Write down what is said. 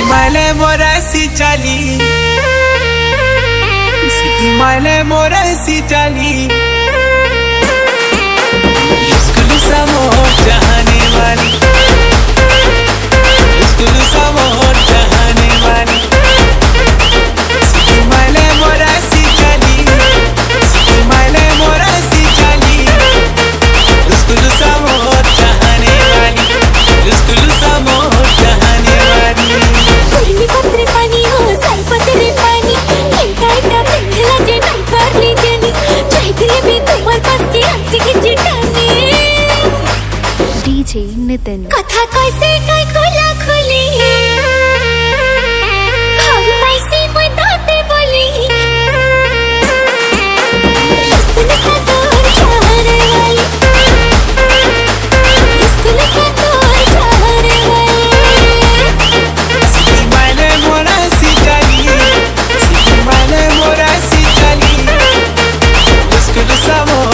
माले मोरा सी चाली, सिटी माले मोरा सी चाली, स्कूल सा मोर चाहने वाली, स्कूल सा मोर चाहने वाली, सिटी माले मोरा सी चाली, सिटी माले मोरा सी चाली, स्कूल सा मोर चाहने वाली, स्कूल सा मोर चाहने वाली। पूर्वी पत्रे पानी हो सर पत्रे पानी घंटा का पिघला जे नंबर ले जानी चाहिए भी तुम्हारे पास की हंसी की चिटानी डीजे नितिन कथा कैसे काय खोला खोली हम पैसे बताते बोली स्कूल सा दूर जाने वाली स्कूल सा दूर जाने वाली सिटी माले मोरा सी चाली, सिटी माले मोरा सी चाली, स्कूल सा मोर